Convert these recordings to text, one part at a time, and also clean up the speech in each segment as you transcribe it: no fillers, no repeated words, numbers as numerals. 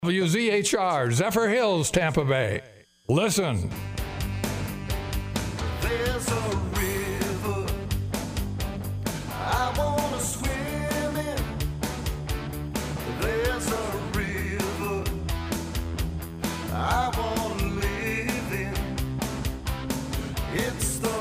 WZHR, Zephyr Hills, Tampa Bay. Listen. There's a river I want to swim in. There's a river I want to live in. It's the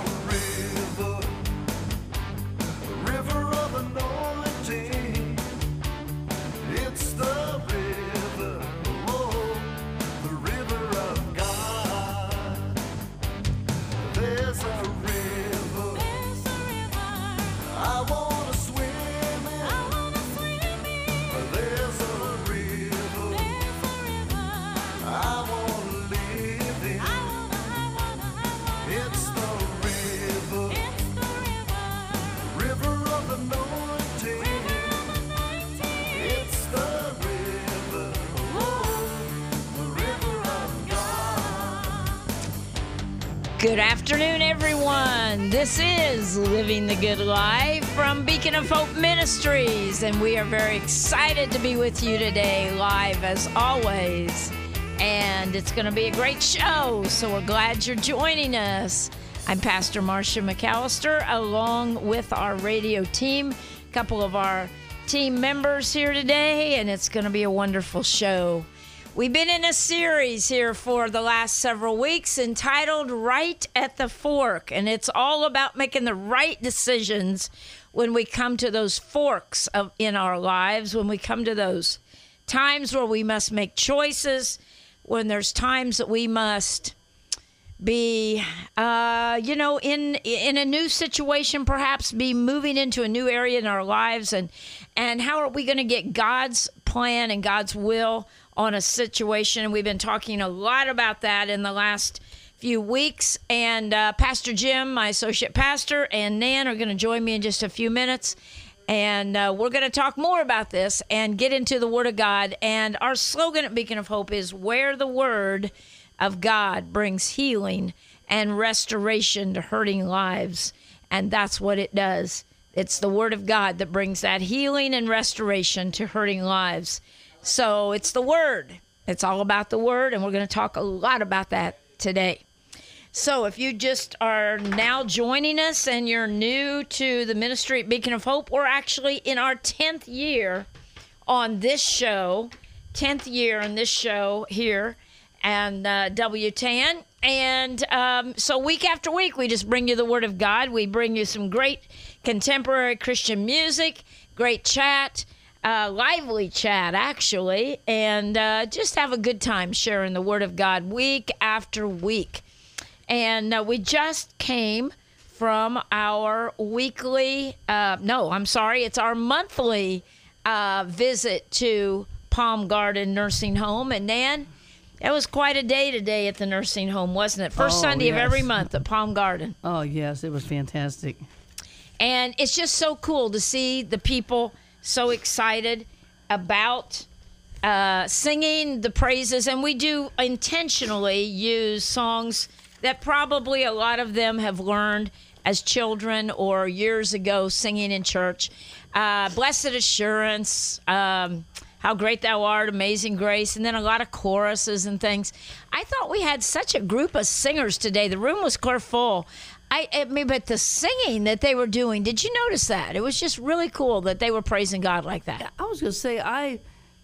river of anointing. It's the river, oh, the river of God. There's a river I want to swim in. There's a river I want to live in. It's the river of anointing. It's the river, oh, the river of God. Good afternoon, everyone. This is Living the Good Life from Beacon of Hope Ministries, and we are very excited to be with you today, live as always. And it's going to be a great show, so we're glad you're joining us. I'm Pastor Marcia McAllister, along with our radio team, a couple of our team members here today, and it's going to be a wonderful show. We've been in a series here for the last several weeks entitled Right at the Fork, and it's all about making the right decisions when we come to those forks in our lives, when we come to those times where we must make choices, when there's times that we must be, in a new situation, perhaps be moving into a new area in our lives, and how are we going to get God's plan and God's will on a situation? And we've been talking a lot about that in the last few weeks, and Pastor Jim, my associate pastor, and Nan are going to join me in just a few minutes, and we're going to talk more about this and get into the Word of God. And our slogan at Beacon of Hope is where the Word of God brings healing and restoration to hurting lives. And that's what it does. It's the Word of God that brings that healing and restoration to hurting lives. So it's the Word. It's all about the Word, and we're going to talk a lot about that today. So if you just are now joining us and you're new to the ministry at Beacon of Hope, we're actually in our 10th year on this show, 10th year on this show here, and WTAN. And so week after week, we just bring you the Word of God. We bring you some great contemporary Christian music, great chat, lively chat, actually, and just have a good time sharing the Word of God week after week. And we just came from our weekly, it's our monthly visit to Palm Garden Nursing Home. And Nan, it was quite a day today at the nursing home, wasn't it? First Sunday of every month at Palm Garden. Oh, yes, it was fantastic. And it's just so cool to see the people so excited about singing the praises. And we do intentionally use songs that probably a lot of them have learned as children or years ago singing in church. Blessed Assurance, How Great Thou Art, Amazing Grace, and then a lot of choruses and things. I thought we had such a group of singers today. The room was clear full. But the singing that they were doing, did you notice that? It was just really cool that they were praising God like that. I was going to say, I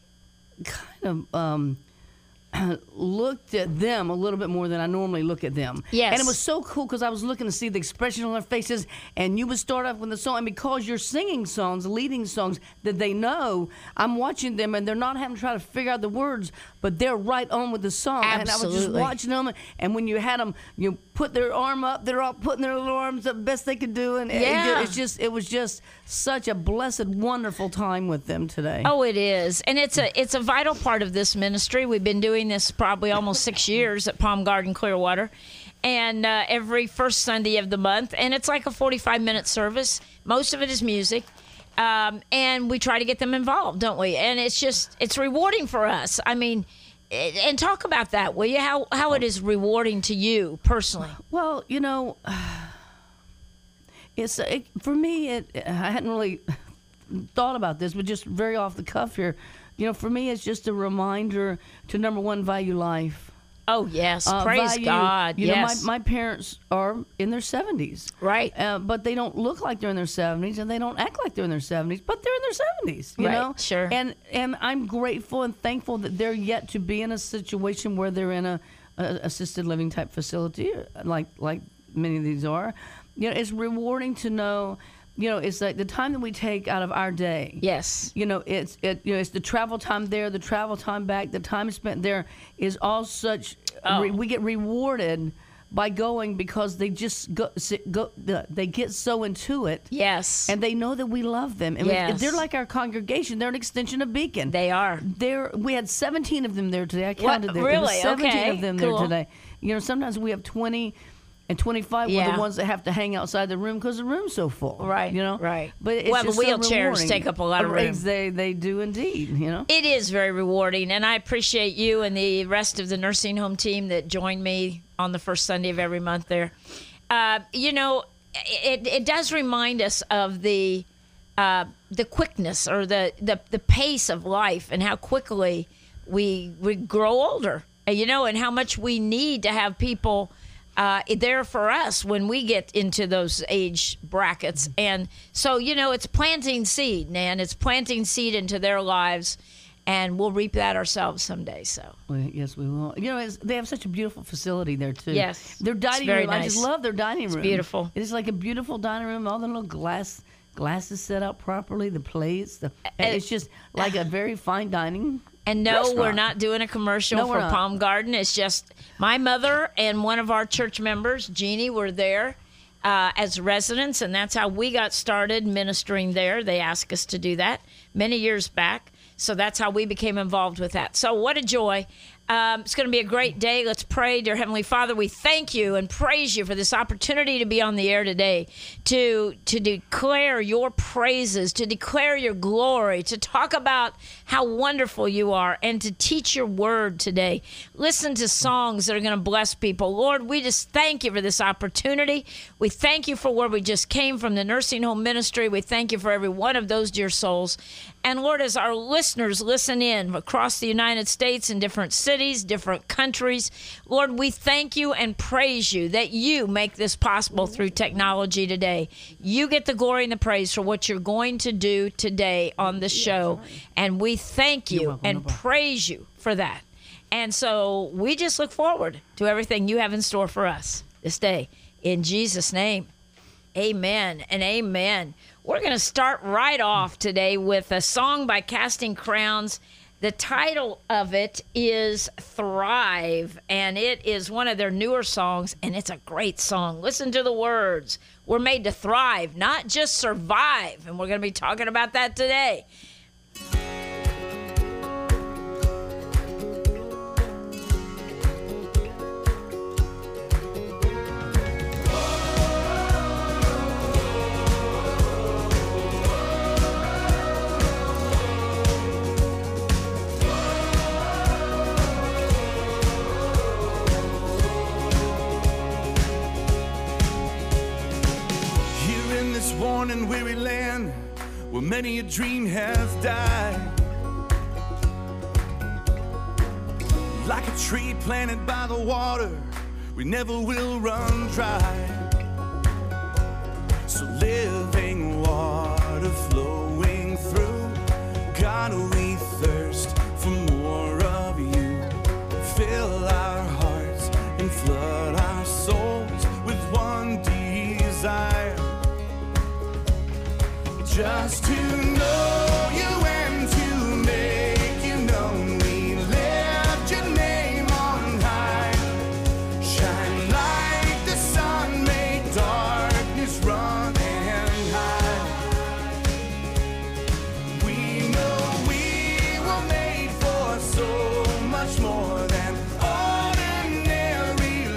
kind of looked at them a little bit more than I normally look at them. Yes. And it was so cool because I was looking to see the expression on their faces, and you would start off with the song, and because you're singing songs, leading songs that they know, I'm watching them, and they're not having to try to figure out the words, but they're right on with the song. Absolutely. And I was just watching them, and when you had them, you put their arm up, they're all putting their little arms up best they could do, and it was just such a blessed, wonderful time with them today. Oh, it is. And it's a vital part of this ministry. We've been doing this probably almost 6 years at Palm Garden Clearwater, and every first Sunday of the month. And it's like a 45-minute service. Most of it is music. And we try to get them involved, don't we? And it's rewarding for us. I mean, and talk about that, will you? How it is rewarding to you personally? Well, for me, I hadn't really thought about this, but just very off the cuff here. for me, it's just a reminder to, number one, value life. Oh, yes. Praise Value, God. Yes. My parents are in their 70s. Right. But they don't look like they're in their 70s, and they don't act like they're in their 70s, but they're in their 70s, you Right, know? sure. And I'm grateful and thankful that they're yet to be in a situation where they're in a assisted living type facility, like many of these are. It's rewarding to know, it's like the time that we take out of our day. Yes. It's the travel time there, the travel time back, the time spent there is all such. We get rewarded by going because they just they get so into it. Yes. And they know that we love them. And Yes. they're like our congregation. They're an extension of Beacon. They are. We had 17 of them there today. I counted there. Really? There was 17 Okay, of them cool. there today. Sometimes we have 20 and 25 were Yeah. the ones that have to hang outside the room because the room's so full. Right, You know? right. But it's Well, the just so wheelchairs rewarding. take up a lot of room. They do indeed, It is very rewarding, and I appreciate you and the rest of the nursing home team that join me on the first Sunday of every month there. It does remind us of the quickness or the pace of life and how quickly we grow older, and how much we need to have people there for us when we get into those age brackets. And so, it's planting seed, Nan. It's planting seed into their lives, and we'll reap that ourselves someday. So, Well, yes, we will. They have such a beautiful facility there too. Yes. Their dining very room. I just nice. love their dining room. beautiful. It is like a beautiful dining room. All the little glasses set out properly. The plates. It's just like a very fine dining. And no, restaurant. we're not doing a commercial No, we're for not. Palm Garden. It's just my mother and one of our church members, Jeannie, were there as residents, and that's how we got started ministering there. They asked us to do that many years back, so that's how we became involved with that. So what a joy. It's going to be a great day. Let's pray. Dear Heavenly Father, we thank you and praise you for this opportunity to be on the air today, to declare your praises, to declare your glory, to talk about how wonderful you are, and to teach your word today. Listen to songs that are going to bless people. Lord, we just thank you for this opportunity. We thank you for where we just came from, the nursing home ministry. We thank you for every one of those dear souls. And Lord, as our listeners listen in across the United States and different cities, different countries, Lord, we thank you and praise you that you make this possible through technology today. You get the glory and the praise for what you're going to do today on the show. And we thank you and praise you for that. And so we just look forward to everything you have in store for us this day. In Jesus' name, amen and amen. We're going to start right off today with a song by Casting Crowns. The title of it is Thrive, and it is one of their newer songs, and it's a great song. Listen to the words. We're made to thrive, not just survive, and we're going to be talking about that today. Here in this worn and weary land, where many a dream has died, like a tree planted by the water, we never will run dry. So living water flowing through, God, we thirst for more of you. Fill our hearts and flood our souls with one desire, just to know you and to make you known. We lift your name on high. Shine like the sun, make darkness run and hide. We know we were made for so much more than ordinary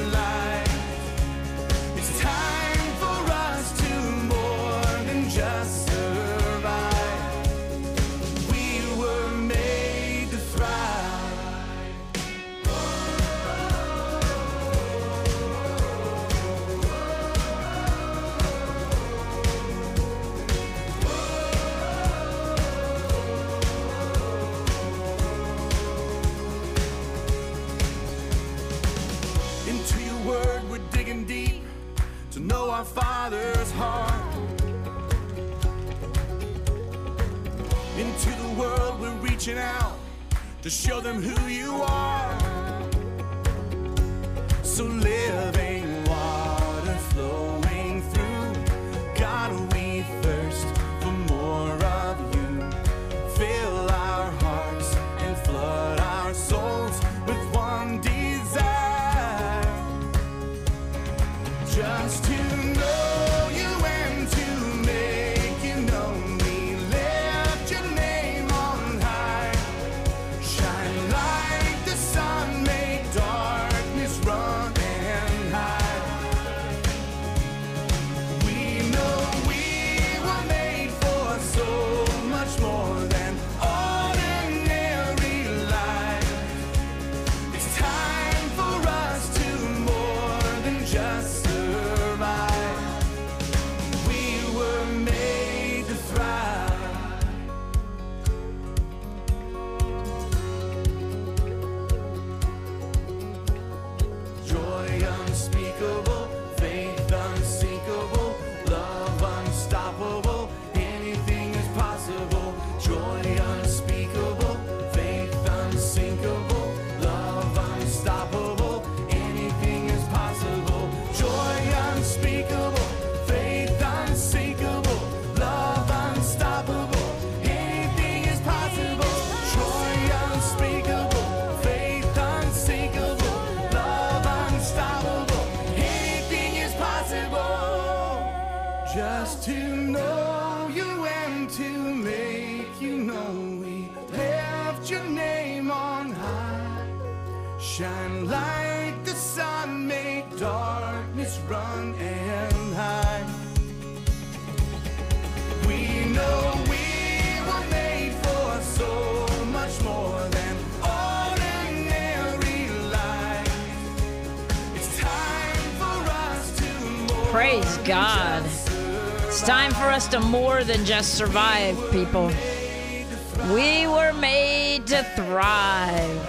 life. It's time for us to more than just survive. our Father's heart. Into the world we're reaching out to show them who you are. So living water flowing through, God, we thirst for more of you. Fill our hearts and flood our souls with one desire, just to know you and to make you known. We lift your name on high. Shine like the sun, make darkness run and hide. We know we were made for so much more than ordinary life. It's time for us to more than just survive. We were made to thrive. Joy unspeakable, faith unsinkable, love unstoppable, anything is possible. Joy unspeakable, faith unsinkable, love unstoppable, anything is possible. Joy unspeakable, faith unsinkable, love unstoppable, anything is possible. Joy unspeakable, faith unsinkable, love unstoppable, anything is possible. Just to know you and to make you known, we lift your name on high. Shine like the sun, make darkness run and hide. We know we were made for so much more than ordinary life. It's time for us to more Praise than God. just It's time for us to more than just survive, people. We were made to thrive.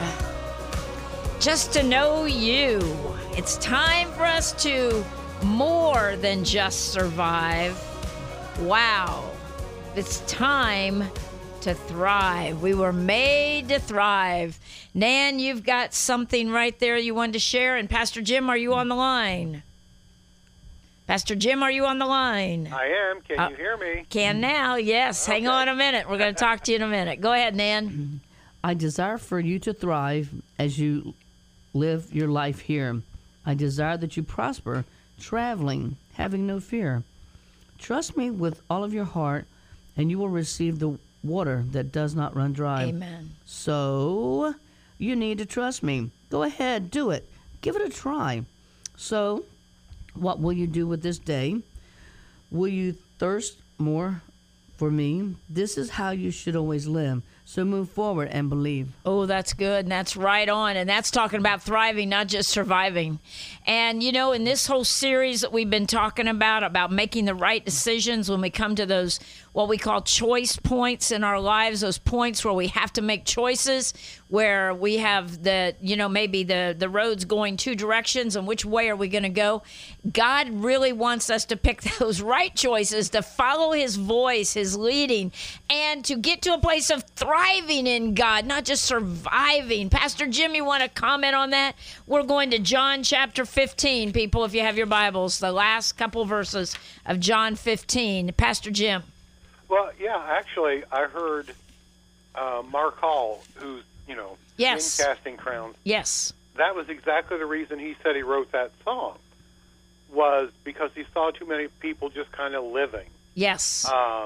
Just to know you. It's time for us to more than just survive. Wow. It's time to thrive. We were made to thrive. Nan, you've got something right there you wanted to share. And Pastor Jim, are you on the line? Pastor Jim, are you on the line? I am. Can you hear me? Can now, yes. Hang Okay. on a minute. We're going to talk to you in a minute. Go ahead, Nan. I desire for you to thrive as you live your life here. I desire that you prosper, traveling, having no fear. Trust me with all of your heart, and you will receive the water that does not run dry. Amen. So, you need to trust me. Go ahead, do it. Give it a try. So, what will you do with this day? Will you thirst more for me? This is how you should always live. So move forward and believe. Oh, that's good. And that's right on. And that's talking about thriving, not just surviving. And, you know, in this whole series that we've been talking about making the right decisions when we come to those, what we call choice points in our lives, those points where we have to make choices, where we have the, you know, maybe the road's going two directions and which way are we going to go? God really wants us to pick those right choices, to follow his voice, his leading, and to get to a place of thriving in God, not just surviving. Pastor Jim, you want to comment on that? We're going to John chapter 15, people, if you have your Bibles, the last couple verses of John 15. Pastor Jim. Well, yeah, actually, I heard Mark Hall, who's, Yes. in Casting Crowns. Yes. That was exactly the reason he said he wrote that song, was because he saw too many people just kind of living. Yes.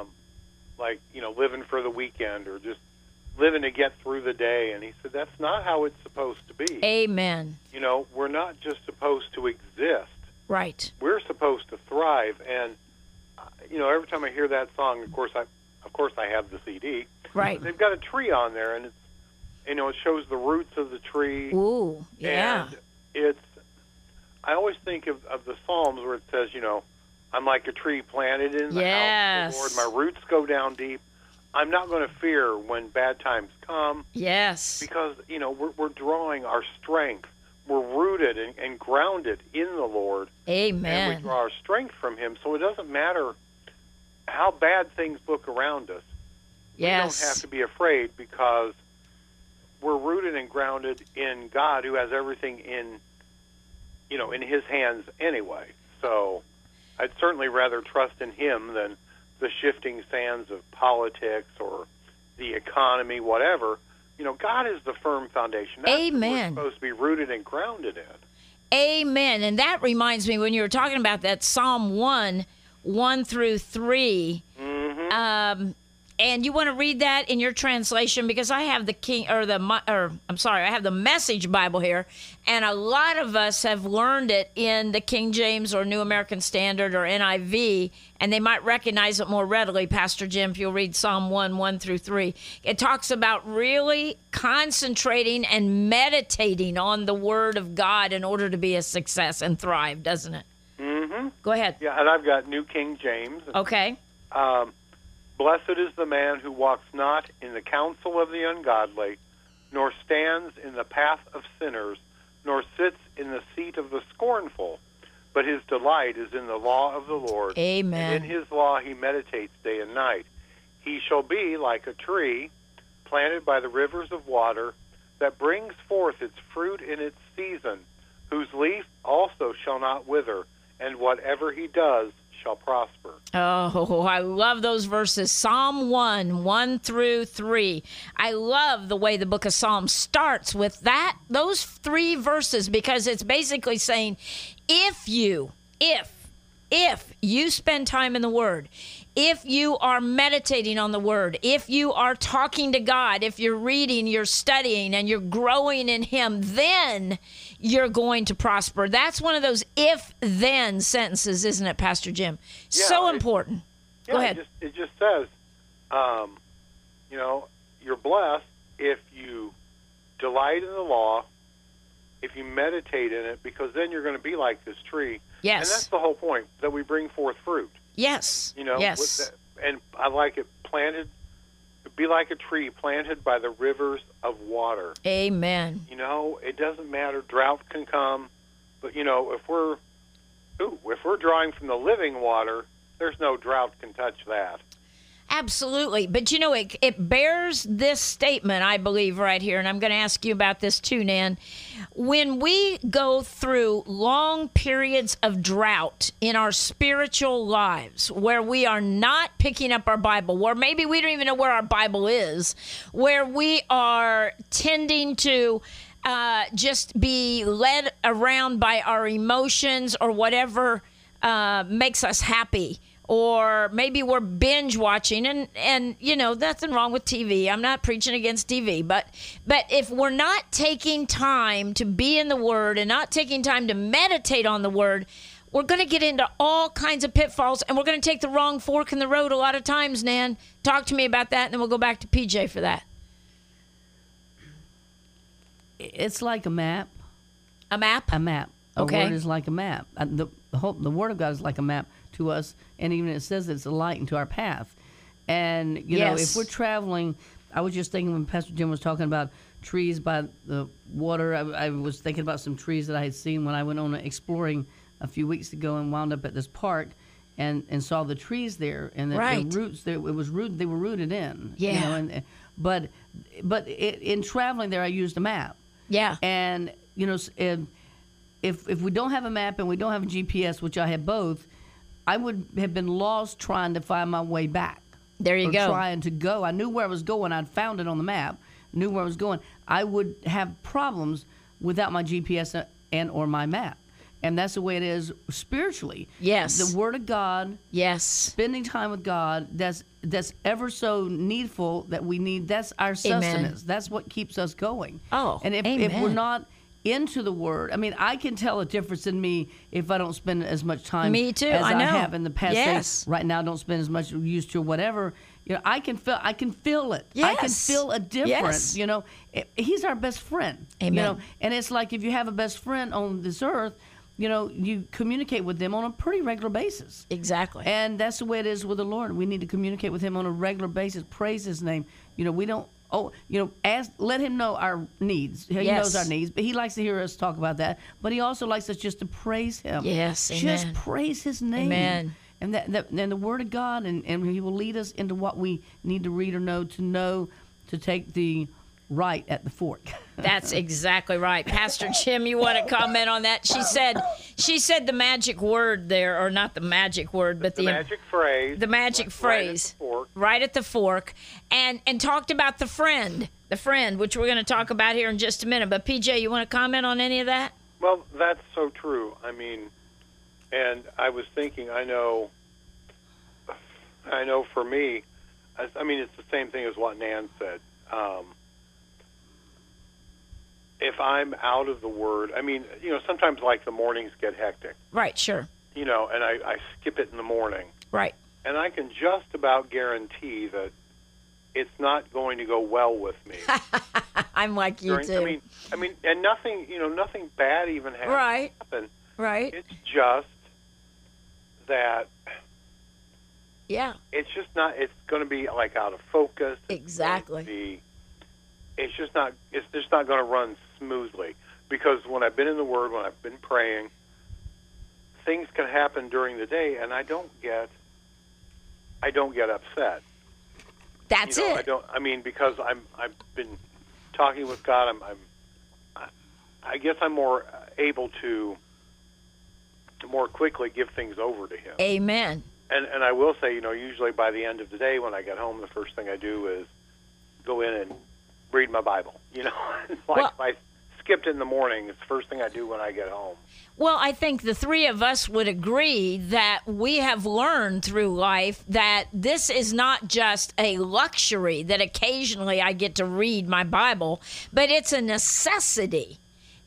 Living for the weekend or just living to get through the day. And he said, that's not how it's supposed to be. Amen. We're not just supposed to exist. Right. We're supposed to thrive. And, every time I hear that song, of course I have the CD. Right. They've got a tree on there, and it's, it shows the roots of the tree. Ooh, yeah. And I always think of the Psalms where it says, I'm like a tree planted in the house of the Lord. My roots go down deep. I'm not going to fear when bad times come. Yes. Because, we're drawing our strength rooted and grounded in the Lord. Amen. And we draw our strength from Him. So it doesn't matter how bad things look around us. Yes. We don't have to be afraid because we're rooted and grounded in God, who has everything in His hands anyway. So I'd certainly rather trust in Him than the shifting sands of politics or the economy, whatever. God is the firm foundation. That's Amen. what we're supposed to be rooted and grounded in. Amen. And that reminds me, when you were talking about that Psalm 1:1-3, and you want to read that in your translation, because I have I have the Message Bible here, and a lot of us have learned it in the King James or New American Standard or NIV, and they might recognize it more readily. Pastor Jim, if you'll read Psalm 1:1-3, it talks about really concentrating and meditating on the Word of God in order to be a success and thrive, doesn't it? Mm-hmm. Go ahead. Yeah, and I've got New King James. Okay. Blessed is the man who walks not in the counsel of the ungodly, nor stands in the path of sinners, nor sits in the seat of the scornful, but his delight is in the law of the Lord. Amen. And in his law he meditates day and night. He shall be like a tree planted by the rivers of water, that brings forth its fruit in its season, whose leaf also shall not wither, and whatever he does shall prosper. Oh, I love those verses. Psalm 1:1-3. I love the way the book of Psalms starts with those 3 verses, because it's basically saying, if you spend time in the Word, if you are meditating on the Word, if you are talking to God, if you're reading, you're studying, and you're growing in Him, then you're going to prosper. That's one of those if-then sentences, isn't it, Pastor Jim? Yeah, so important. Go ahead. It just says, you're blessed if you delight in the law, if you meditate in it, because then you're going to be like this tree. Yes. And that's the whole point, that we bring forth fruit. Yes. Yes. And I like it planted, be like a tree planted by the rivers of water. Amen. It doesn't matter. Drought can come, but if we're drawing from the living water, there's no drought can touch that. Absolutely. But it bears this statement, I believe, right here, and I'm going to ask you about this too, Nan. When we go through long periods of drought in our spiritual lives, where we are not picking up our Bible, where maybe we don't even know where our Bible is, where we are tending to just be led around by our emotions or whatever makes us happy, or maybe we're binge watching, and nothing wrong with TV. I'm not preaching against TV, but if we're not taking time to be in the Word and not taking time to meditate on the Word, we're going to get into all kinds of pitfalls, and we're going to take the wrong fork in the road a lot of times, Nan. Talk to me about that, and then we'll go back to PJ for that. It's like a map. A map? A map. Okay. A word is like a map. The Word of God is like a map to us, and even it says it's a light into our path. And, if we're traveling, I was just thinking when Pastor Jim was talking about trees by the water, I was thinking about some trees that I had seen when I went on exploring a few weeks ago and wound up at this park and saw the trees there, and the roots, they were rooted in. Yeah. But in traveling there, I used a map. Yeah. And, if we don't have a map and we don't have a GPS, which I have both, I would have been lost trying to find my way back. There you go. Trying to go. I knew where I was going. I'd found it on the map, knew where I was going. I would have problems without my GPS and or my map. And that's the way it is spiritually. Yes. The Word of God. Yes. Spending time with God, that's ever so needful that we need. That's our sustenance. Amen. That's what keeps us going. Oh, and if we're not into the Word, I can tell a difference in me if I don't spend as much time me too. as I know. have in the past. Yes. Say, right now, I don't spend as much as I used to or whatever. I can feel it. Yes. I can feel a difference. Yes. He's our best friend. Amen. And it's like if you have a best friend on this earth, you communicate with them on a pretty regular basis. Exactly. And that's the way it is with the Lord. We need to communicate with Him on a regular basis, praise His name. We don't let him know our needs. He Yes. knows our needs, but he likes to hear us talk about that. But he also likes us just to praise him. Yes, just amen. praise his name. Amen. And and the Word of God, and he will lead us into what we need to read or know to take the right at the fork. That's exactly right. Pastor Jim, you want to comment on that? She said the magic word there, or not the magic word, but The magic phrase. the magic phrase. Right at the fork. And talked about the friend, which we're going to talk about here in just a minute. But PJ, you want to comment on any of that? Well, that's so true. I mean, and I was thinking, I know for me, I mean, it's the same thing as what Nan said. If I'm out of the Word, I mean, sometimes like the mornings get hectic, Right, sure. and I skip it in the morning. Right. And I can just about guarantee that it's not going to go well with me. I'm like you too. I mean, and nothing bad even has Right. happened. Right. It's just that Yeah. it's just not. It's going to be like out of focus. Exactly. It's just not going to run smoothly, because when I've been in the Word, when I've been praying, things can happen during the day, and I don't get upset. That's it. Because I've been talking with God. I guess I'm more able to more quickly give things over to Him. Amen. And I will say, usually by the end of the day when I get home, the first thing I do is go in and read my Bible. If I skipped in the morning, it's the first thing I do when I get home. Well, I think the three of us would agree that we have learned through life that this is not just a luxury that occasionally I get to read my Bible, but it's a necessity.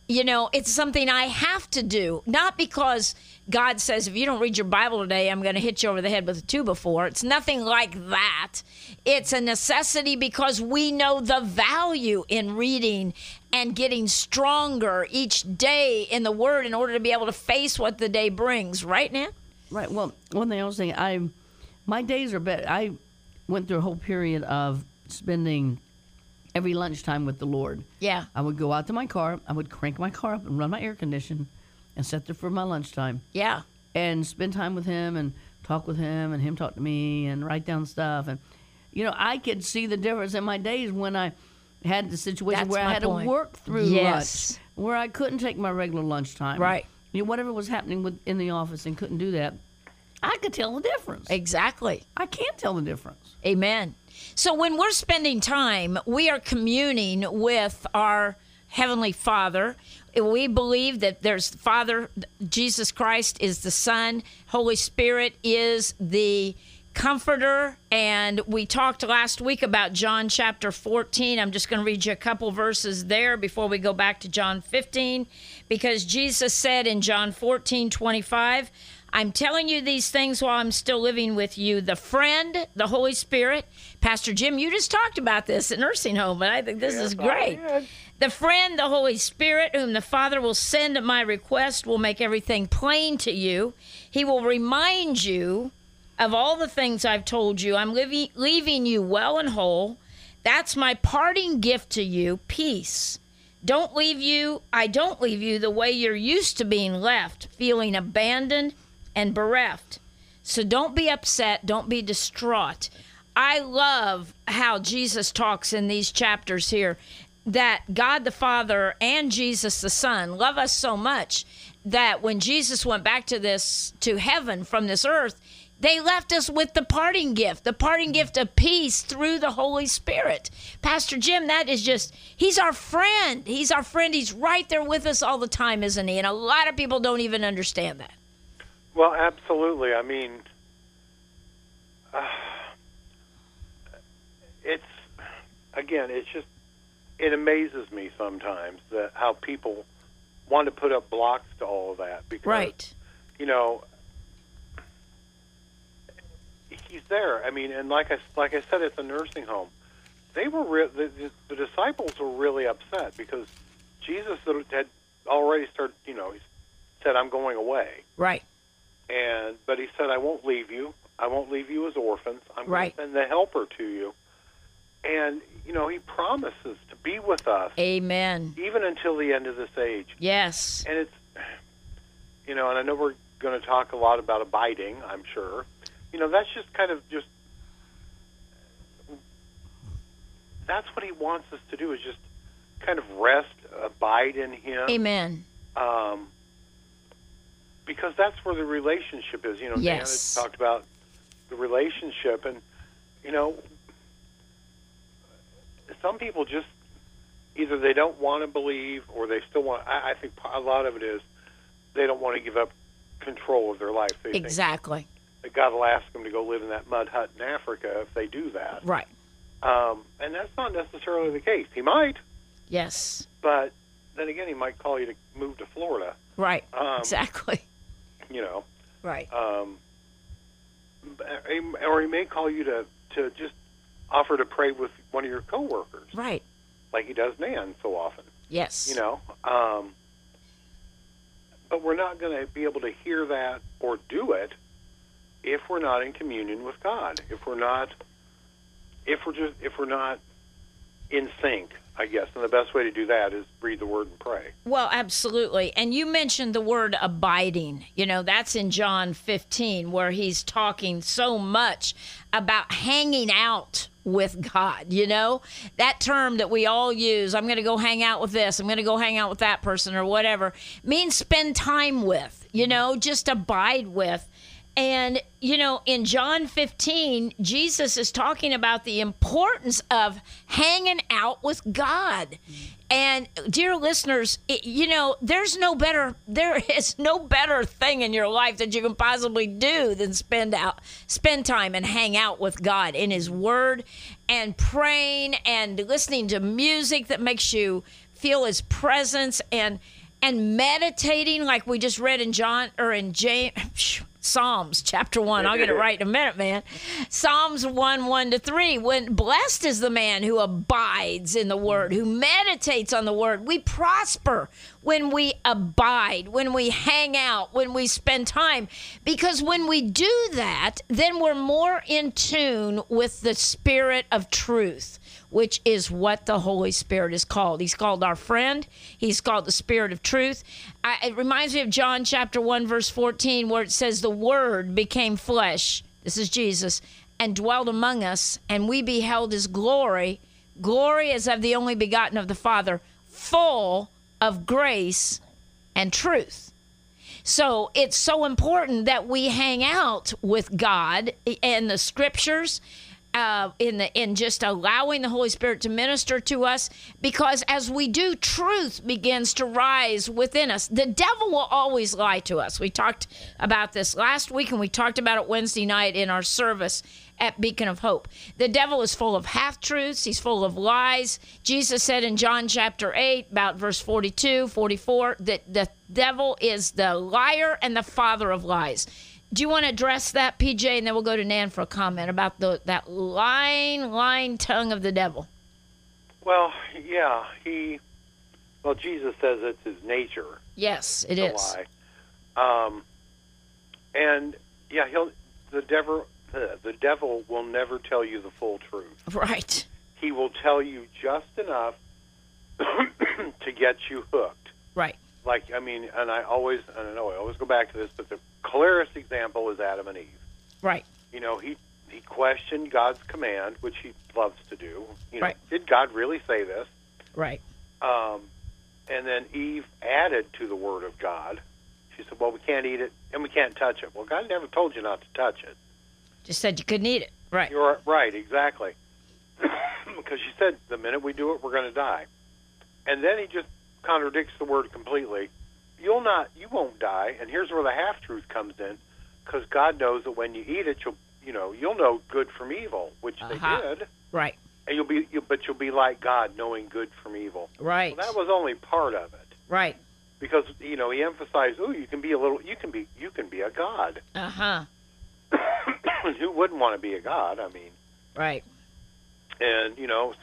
It's something I have to do, not because God says, if you don't read your Bible today, I'm going to hit you over the head with a 2x4. It's nothing like that. It's a necessity because we know the value in reading and getting stronger each day in the Word in order to be able to face what the day brings. Right, Nan? Right. Well, one thing I was saying, my days are better. I went through a whole period of spending every lunchtime with the Lord. Yeah. I would go out to my car. I would crank my car up and run my air condition and sit there for my lunchtime Yeah. and spend time with him and talk with him and him talk to me and write down stuff. And, I could see the difference in my days when I had the situation That's where I my had point. to work through Yes. lunch, where I couldn't take my regular lunchtime. Right. Whatever was happening in the office and couldn't do that, I could tell the difference. Exactly. I can't tell the difference. Amen. So when we're spending time, we are communing with our Heavenly Father. We believe that there's the Father, Jesus Christ is the Son, Holy Spirit is the Comforter, and we talked last week about John chapter 14. I'm just going to read you a couple verses there before we go back to John 15, because Jesus said in John 14:25, I'm telling you these things while I'm still living with you. The friend, the Holy Spirit. Pastor Jim, you just talked about this at nursing home, and I think this is great. The friend, the Holy Spirit, whom the Father will send at my request, will make everything plain to you. He will remind you of all the things I've told you. I'm leaving you well and whole. That's my parting gift to you, peace. I don't leave you the way you're used to being left, feeling abandoned and bereft. So don't be upset. Don't be distraught. I love how Jesus talks in these chapters here, that God the Father and Jesus the Son love us so much that when Jesus went back to heaven from this earth, they left us with the parting gift of peace through the Holy Spirit. Pastor Jim, that is just, he's our friend. He's our friend. He's right there with us all the time, isn't he? And a lot of people don't even understand that. Well, absolutely. I mean, it amazes me sometimes that how people want to put up blocks to all of that, because, Right. He's there. I mean, and like I said at the nursing home, they were the disciples were really upset because Jesus had already started. He said, "I'm going away." Right. But he said, "I won't leave you. I won't leave you as orphans. I'm Right. going to send the Helper to you." And, you know, he promises to be with us Amen. even until the end of this age. Yes. And it's, you know, and I know we're going to talk a lot about abiding, I'm sure. You know, that's just kind of that's what he wants us to do, is just kind of rest, abide in him. Amen. Because that's where the relationship is. You know, Yes. Dan had talked about the relationship, and, you know, some people just, either they don't want to believe or they still want, I think a lot of it is they don't want to give up control of their life. They Exactly. think that God will ask them to go live in that mud hut in Africa if they do that. Right. And that's not necessarily the case. He might, Yes. but then again, he might call you to move to Florida, Right. Exactly. you know. Right. Or he may call you to just offer to pray with one of your coworkers, Right. like he does Nan so often, Yes. you know. But we're not going to be able to hear that or do it if we're not in communion with God. If we're not in sync, I guess. And the best way to do that is read the Word and pray. Well, absolutely. And you mentioned the word abiding. You know, that's in John 15, where he's talking so much about hanging out with God. You know, that term that we all use, I'm going to go hang out with this, I'm going to go hang out with that person or whatever, means spend time with, you know, just abide with. And, you know, in John 15, Jesus is talking about the importance of hanging out with God. And, dear listeners, you know, there is no better thing in your life that you can possibly do than spend time and hang out with God in His Word, and praying and listening to music that makes you feel His presence, and meditating, like we just read in Psalms chapter 1. I'll get it right in a minute, man. Psalms 1:1-3. When blessed is the man who abides in the Word, who meditates on the Word. We prosper when we abide, when we hang out, when we spend time. Because when we do that, then we're more in tune with the Spirit of truth, which is what the Holy Spirit is called. He's called our friend. He's called the Spirit of truth. It reminds me of John chapter 1, verse 14, where it says, the Word became flesh, this is Jesus, and dwelt among us, and we beheld His glory. Glory as of the only begotten of the Father, full of grace and truth. So it's so important that we hang out with God and the Scriptures, in just allowing the Holy Spirit to minister to us, because as we do, truth begins to rise within us. The devil will always lie to us. We talked about this last week, and we talked about it Wednesday night in our service at Beacon of Hope. The devil is full of half-truths. He's full of lies. Jesus said in John chapter 8, about verse 42, 44, that the devil is the liar and the father of lies. Do you want to address that, PJ, and then we'll go to Nan for a comment about that lying tongue of the devil? Well, yeah, Jesus says it's his nature. Yes, it to is. Lie. And yeah, the devil will never tell you the full truth. Right. He will tell you just enough to get you hooked. Right. Like, I mean, and I always go back to this, but the clearest example is Adam and Eve. Right. You know, he questioned God's command, which he loves to do. You know, Right. Did God really say this? Right. And then Eve added to the word of God. She said, well, we can't eat it and we can't touch it. Well, God never told you not to touch it. Just said you couldn't eat it. Right. You're right, exactly. Because she said, the minute we do it, we're going to die. And then he just contradicts the word completely. You won't die. And here's where the half-truth comes in, because God knows that when you eat it, you'll know good from evil, which they did. Right. And you'll be like God, knowing good from evil. Right. Well, that was only part of it. Right. Because he emphasized, you can be a god. Uh-huh. Who wouldn't want to be a god? I mean. Right. And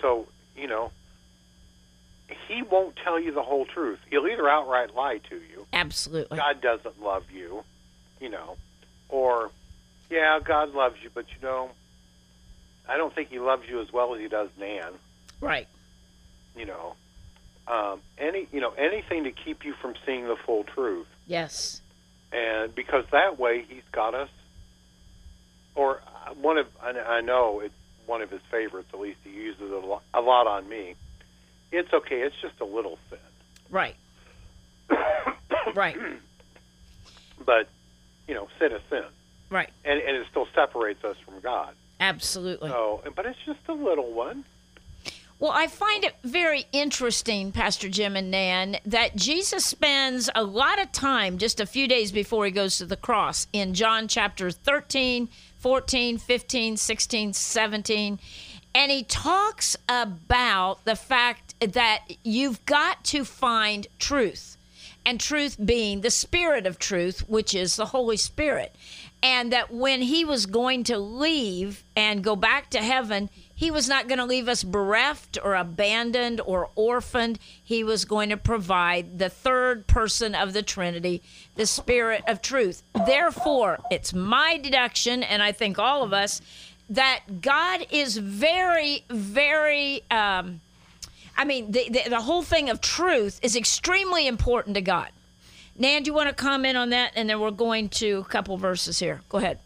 he won't tell you the whole truth. He'll either outright lie to you. Absolutely. God doesn't love you, or, yeah, God loves you, but I don't think he loves you as well as he does Nan. Right. You know, anything to keep you from seeing the full truth. Yes. And because that way he's got us, or I know it's one of his favorites, at least he uses it a lot on me. It's okay, it's just a little sin. Right. Right. But, sin is sin. Right. And it still separates us from God. Absolutely. So, but it's just a little one. Well, I find it very interesting, Pastor Jim and Nan, that Jesus spends a lot of time just a few days before he goes to the cross in John chapter 13, 14, 15, 16, 17. And he talks about the fact that you've got to find truth, and truth being the Spirit of truth, which is the Holy Spirit. And that when he was going to leave and go back to heaven, he was not going to leave us bereft or abandoned or orphaned. He was going to provide the third person of the Trinity, the Spirit of truth. Therefore, it's my deduction, and I think all of us, that God is very, very, the whole thing of truth is extremely important to God. Nan, do you want to comment on that? And then we're going to a couple verses here. Go ahead.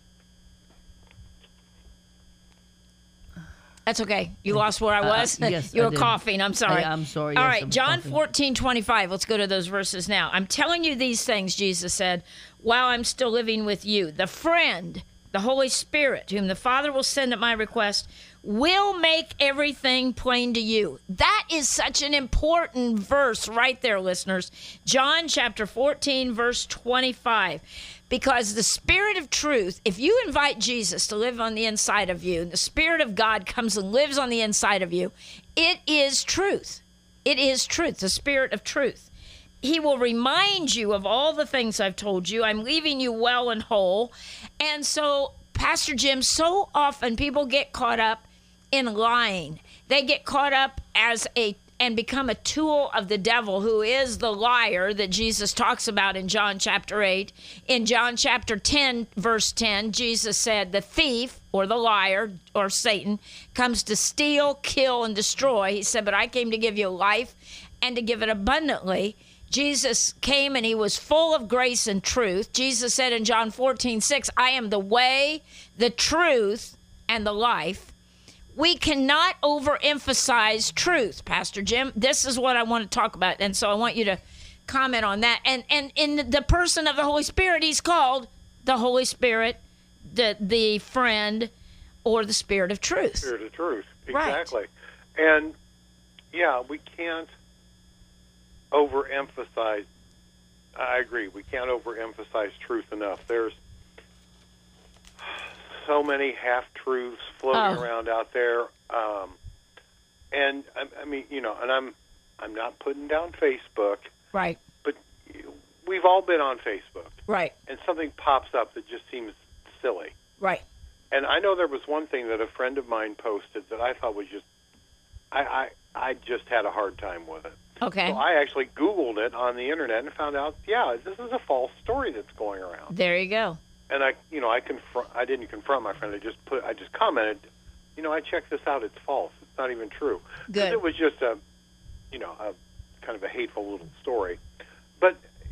That's okay. You lost where I was? Yes, you I were did. coughing. I'm sorry. I'm sorry. All Yes, right, I'm John coughing. 14:25. Let's go to those verses now. I'm telling you these things, Jesus said, while I'm still living with you. The friend, the Holy Spirit, whom the Father will send at my request, will make everything plain to you. That is such an important verse right there, listeners. John chapter 14, verse 25. Because the Spirit of truth, if you invite Jesus to live on the inside of you, and the Spirit of God comes and lives on the inside of you, it is truth. It is truth, the Spirit of truth. He will remind you of all the things I've told you. I'm leaving you well and whole. And so, Pastor Jim, so often people get caught up in lying. They get caught up and become a tool of the devil, who is the liar that Jesus talks about in John chapter 8. In John chapter 10, verse 10, Jesus said, the thief, or the liar, or Satan, comes to steal, kill, and destroy. He said, but I came to give you life and to give it abundantly. Jesus came and he was full of grace and truth. Jesus said in John 14:6, I am the way, the truth, and the life. We cannot overemphasize truth, Pastor Jim. This is what I want to talk about, and so I want you to comment on that. And in the person of the Holy Spirit, he's called the Holy Spirit, the friend, or the Spirit of truth. Spirit of truth, Right. exactly. And, yeah, we can't overemphasize. I agree. We can't overemphasize truth enough. There's so many half-truths floating around out there. And I mean, and I'm not putting down Facebook, Right, but we've all been on Facebook, right, and something pops up that just seems silly. right. And I know there was one thing that a friend of mine posted that I thought was just, I just had a hard time with it. Okay. So I actually Googled it on the internet and found out, yeah, this is a false story that's going around. There you go. And I didn't confront my friend. I just commented, I checked this out. It's false. It's not even true. 'Cause Good. it was just a kind of a hateful little story. But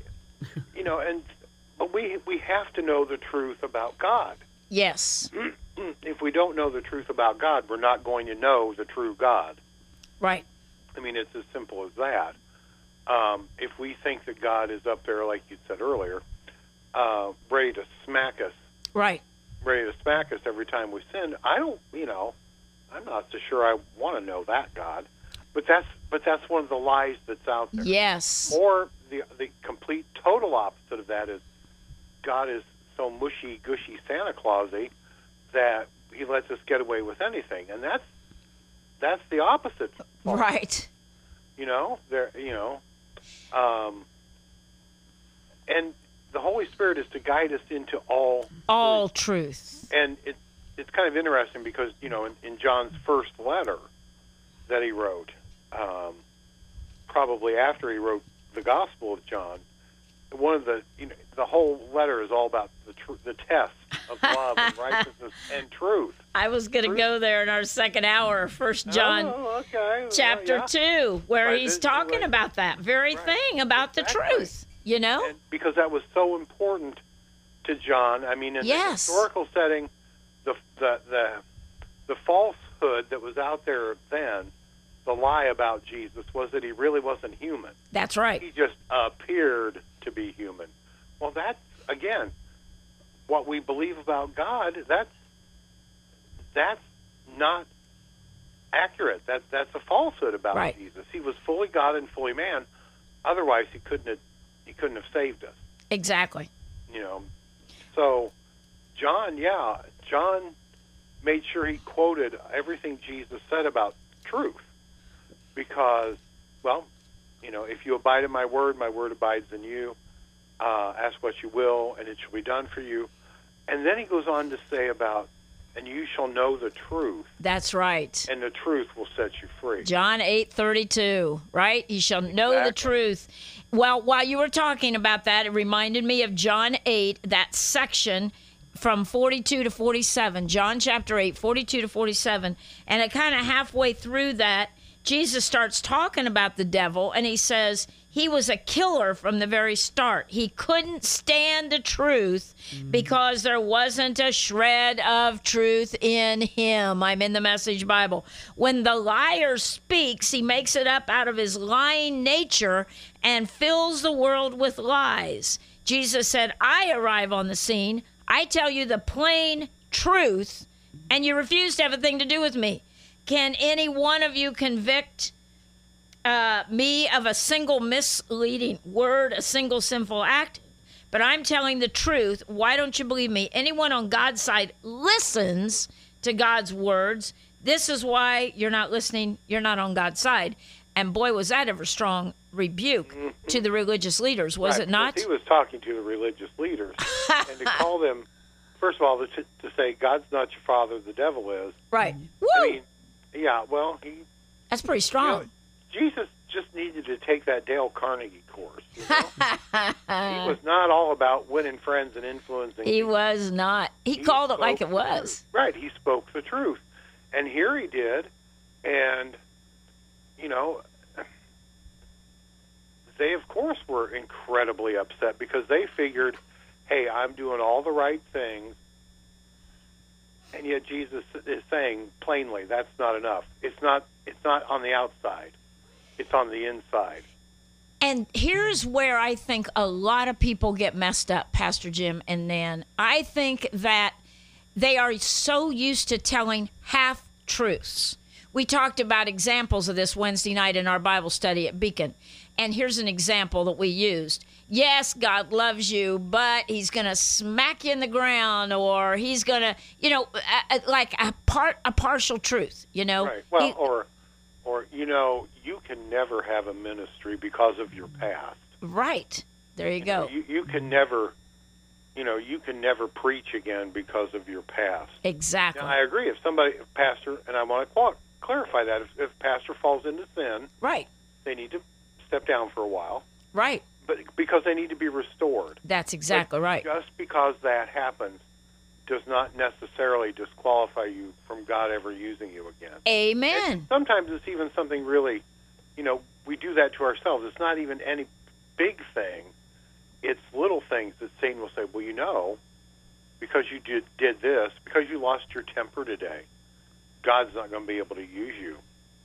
but we have to know the truth about God. Yes, If we don't know the truth about God, we're not going to know the true God. right, I mean, it's as simple as that. If we think that God is up there, like you said earlier, ready to smack us every time we sin, I'm not so sure I want to know that God. But that's one of the lies that's out there. yes, Or the complete total opposite of that is God is so mushy gushy Santa Clausy that he lets us get away with anything, and that's the opposite. Part. right, And the Holy Spirit is to guide us into all truth. And it's kind of interesting because in John's first letter that he wrote, probably after he wrote the Gospel of John, one of the whole letter is all about the test of love and righteousness and truth. I was going to go there in our second hour, 1 John Okay. chapter 2, where Right, he's this is talking what- about that very Right, thing, about exactly. the truth, you know? And because that was so important to John. I mean, in Yes. the historical setting, the falsehood that was out there then, the lie about Jesus, was that he really wasn't human. That's right. He just appeared to be human. Well, that's, again, what we believe about God. That's not accurate. That's a falsehood about Right. Jesus. He was fully God and fully man. Otherwise, he couldn't have saved us. Exactly. You know. So, John made sure he quoted everything Jesus said about truth, because, well, you know, if you abide in my word abides in you. Ask what you will, and it shall be done for you. And then he goes on to say about, and you shall know the truth, That's right. and the truth will set you free. John 8:32, right? He shall know the Exactly. truth. Well, while you were talking about that, it reminded me of John 8, that section from 42 to 47. John chapter 8, 42 to 47. And it kind of halfway through that, Jesus starts talking about the devil, and he says he was a killer from the very start. He couldn't stand the truth because there wasn't a shred of truth in him. I'm in the Message Bible. When the liar speaks, he makes it up out of his lying nature and fills the world with lies. Jesus said, I arrive on the scene. I tell you the plain truth, and you refuse to have a thing to do with me. Can any one of you convict me of a single misleading word, a single sinful act? But I'm telling the truth. Why don't you believe me? Anyone on God's side listens to God's words. This is why you're not listening. You're not on God's side. And boy, was that ever strong rebuke to the religious leaders, was Right, it not? because he was talking to the religious leaders, and to call them, first of all, to say God's not your father, the devil is. Right. Woo! I mean, yeah, well, That's pretty you know, strong. Jesus just needed to take that Dale Carnegie course. You know? He was not all about winning friends and influencing. He people. was not. He called it like it spoke the was. truth. Right, he spoke the truth. And here he did, and, you know, they, of course, were incredibly upset because they figured, hey, I'm doing all the right things, and yet Jesus is saying plainly that's not enough. It's not on the outside. It's on the inside. And here's where I think a lot of people get messed up, Pastor Jim and Nan. I think that they are so used to telling half-truths. We talked about examples of this Wednesday night in our Bible study at Beacon. And here's an example that we used. Yes, God loves you, but he's going to smack you in the ground, or he's going to, you know, like a partial truth, you know. Right. Well, or you know, you can never have a ministry because of your past. Right. There you go. You can never, you know, you can never preach again because of your past. Exactly. Now, I agree. If pastor, and I want to clarify that, if pastor falls into sin, Right. they need to step down for a while, Right. but because they need to be restored. That's exactly But right. Just because that happens does not necessarily disqualify you from God ever using you again. Amen. And sometimes it's even something really, you know, we do that to ourselves. It's not even any big thing. It's little things that Satan will say, well, you know, because you did this, because you lost your temper today, God's not going to be able to use you.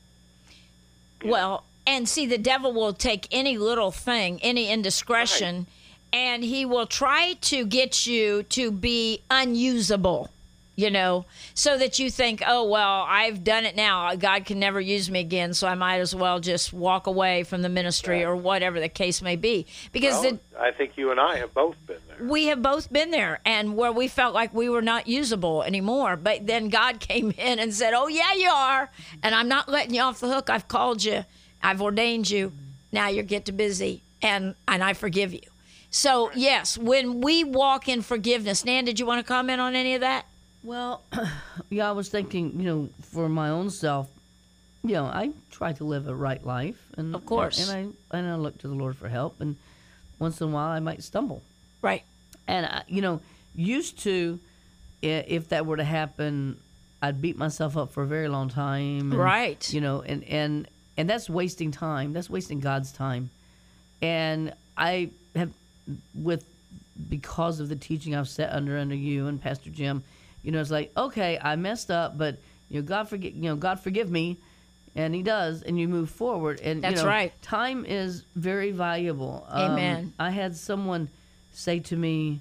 Well, and see, the devil will take any little thing, any indiscretion, and he will try to get you to be unusable, you know, so that you think, oh, well, I've done it now. God can never use me again, so I might as well just walk away from the ministry or whatever the case may be. Because Well, I think you and I have both been there. we have both been there, and where we felt like we were not usable anymore. But then God came in and said, oh, yeah, you are, and I'm not letting you off the hook. I've called you. I've ordained you. Now you get to busy, and I forgive you. So, yes, when we walk in forgiveness, Nan, did you want to comment on any of that? Well, yeah, I was thinking, you know, for my own self, you know, I try to live a right life, and Of course. and I look to the Lord for help, and once in a while I might stumble, Right. and you know, used to if that were to happen, I'd beat myself up for a very long time. And, Right. You know, and that's wasting time. That's wasting God's time. And I have, because of the teaching I've sat under you and Pastor Jim, you know, it's like, okay, I messed up, but God forgive me, and He does, and you move forward. And That's right. Time is very valuable. Amen. I had someone say to me,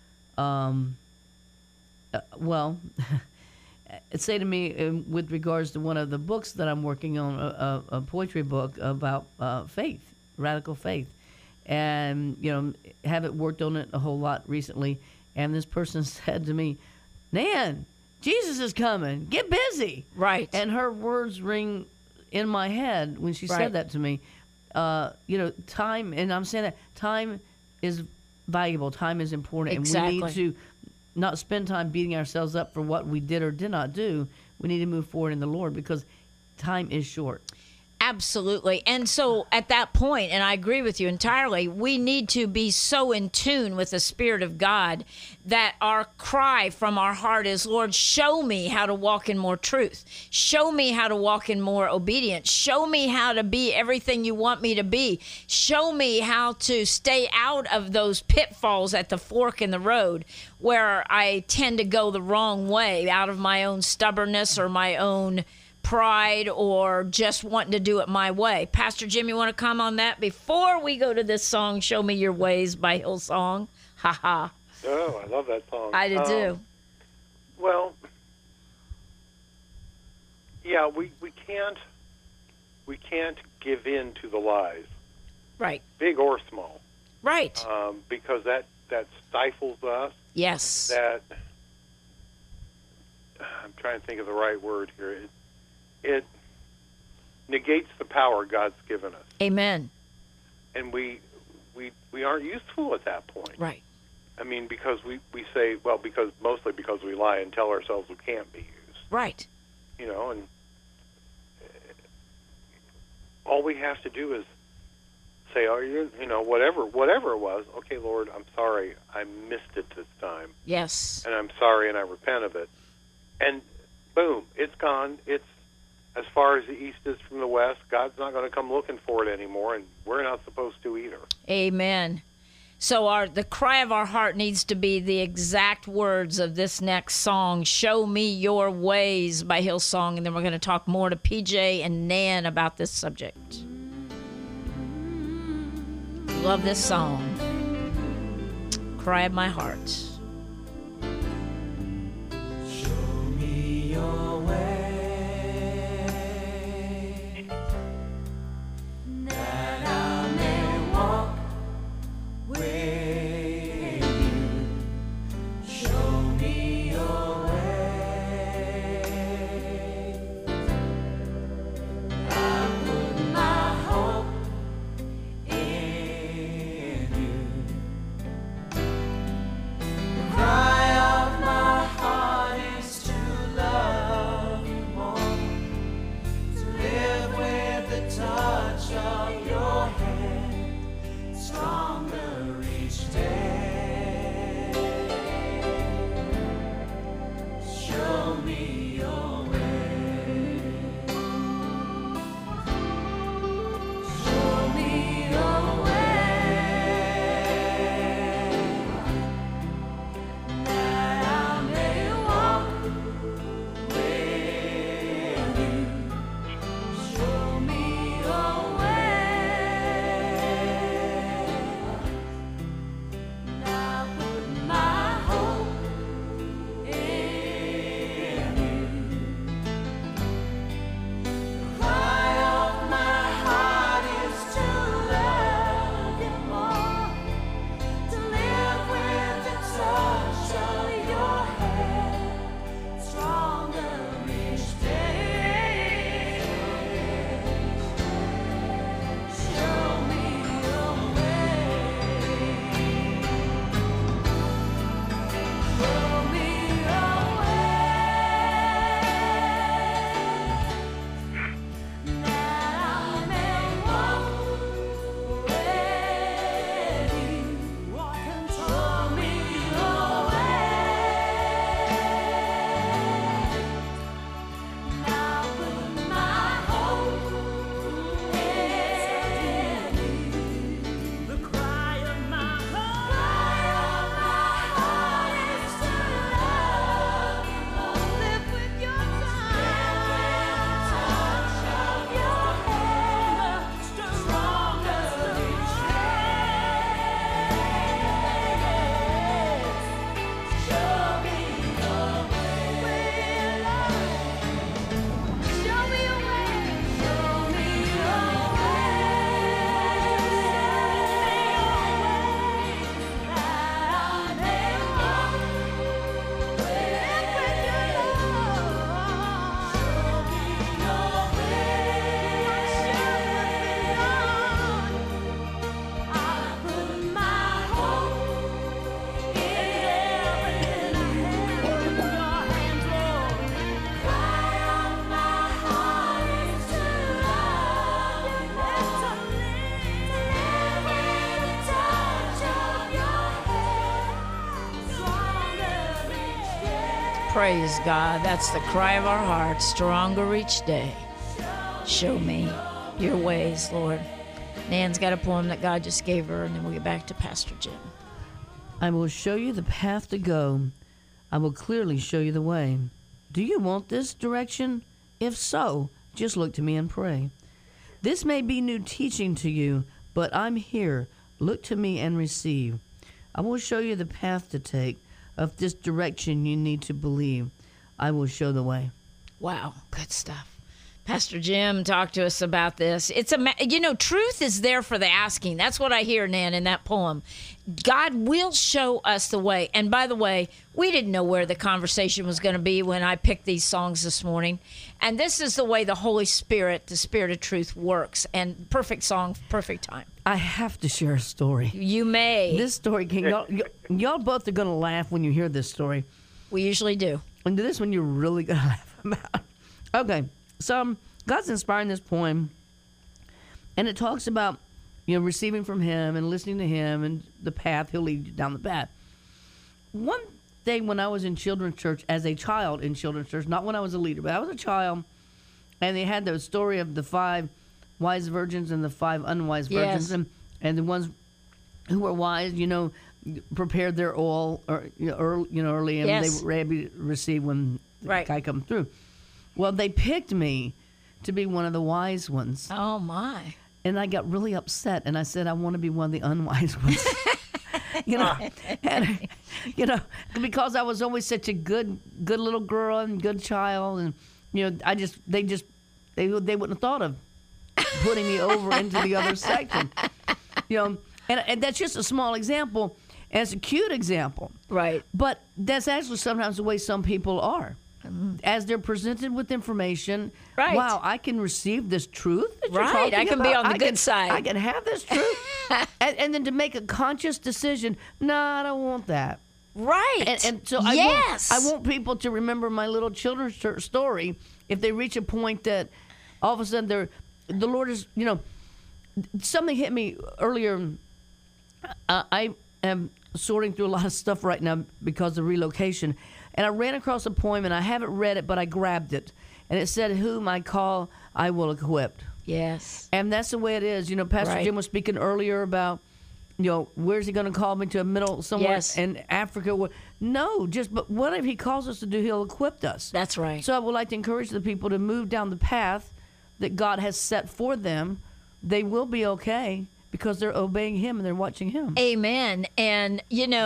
say to me with regards to one of the books that I'm working on, a poetry book about faith, radical faith, and haven't worked on it a whole lot recently. And this person said to me, "Nan, Jesus is coming. Get busy." Right. And her words ring in my head when she Right. said that to me. Time, and I'm saying that time is valuable. Time is important, Exactly. and we need to not spend time beating ourselves up for what we did or did not do. We need to move forward in the Lord because time is short. Absolutely. And so at that point, and I agree with you entirely, we need to be so in tune with the Spirit of God that our cry from our heart is, Lord, show me how to walk in more truth. Show me how to walk in more obedience. Show me how to be everything you want me to be. Show me how to stay out of those pitfalls at the fork in the road where I tend to go the wrong way out of my own stubbornness or my own pride or just wanting to do it my way. Pastor Jim, you want to comment on that before we go to this song, Show Me Your Ways by Hillsong? Ha ha. Oh, I love that song. I do too. Well, yeah, we can't give in to the lies, Right. big or small, Right. because that stifles us. Yes. That I'm trying to think of the right word here. It negates the power God's given us, Amen. and we aren't useful at that point. Right. I mean, because we say, well, mostly because we lie and tell ourselves we can't be used. Right. And all we have to do is say, "Oh, whatever it was. Okay, Lord, I'm sorry, I missed it this time, Yes. and I'm sorry, and I repent of it." And boom, it's gone. It's as far as the east is from the west. God's not going to come looking for it anymore, and we're not supposed to either. Amen. So the cry of our heart needs to be the exact words of this next song, Show Me Your Ways by Hillsong, and then we're going to talk more to PJ and Nan about this subject. Love this song. Cry of my heart. Your way, that I may walk with you. Show me your way. I put my hope in you. Praise God. That's the cry of our hearts, stronger each day. Show me your ways, Lord. Nan's got a poem that God just gave her, and then we'll get back to Pastor Jim. I will show you the path to go. I will clearly show you the way. Do you want this direction? If so, just look to me and pray. This may be new teaching to you, but I'm here. Look to me and receive. I will show you the path to take. Of this direction you need to believe. I will show the way. Wow, good stuff. Pastor Jim, talk to us about this. It's truth is there for the asking. That's what I hear, Nan, in that poem. God will show us the way. And by the way, we didn't know where the conversation was going to be when I picked these songs this morning. And this is the way the Holy Spirit, the Spirit of truth, works. And perfect song, perfect time. I have to share a story. You may. This story, y'all both are going to laugh when you hear this story. We usually do. And this one you're really going to laugh about. Okay, so God's inspiring this poem, and it talks about, receiving from Him and listening to Him and the path. He'll lead you down the path. One day when I was in children's church, as a child in children's church, not when I was a leader, but I was a child, and they had the story of the 5 wise virgins and the 5 unwise virgins, Yes. and the ones who were wise, prepared their oil, early, and Yes. they were able to receive when the Right. guy come through. Well, they picked me to be one of the wise ones, Oh, my. and I got really upset, and I said I want to be one of the unwise ones. Because I was always such a good little girl and good child, and they wouldn't have thought of putting me over into the other section, and that's just a small example, and it's a cute example, Right. but that's actually sometimes the way some people are. As they're presented with information, Right. wow, I can receive this truth that you're Right, talking I can be about. on the good side. I can have this truth. and then to make a conscious decision, no, I don't want that. Right. And so yes. I want people to remember my little children's church story if they reach a point that all of a sudden the Lord is, something hit me earlier. I am sorting through a lot of stuff right now because of relocation. And I ran across a poem, and I haven't read it, but I grabbed it. And it said, whom I call, I will equip. Yes. And that's the way it is. Pastor Right. Jim was speaking earlier about, where's he going to call me to a middle somewhere Yes. in Africa? No, but whatever he calls us to do, he'll equip us. That's right. So I would like to encourage the people to move down the path that God has set for them. They will be okay because they're obeying Him and they're watching Him. Amen. And,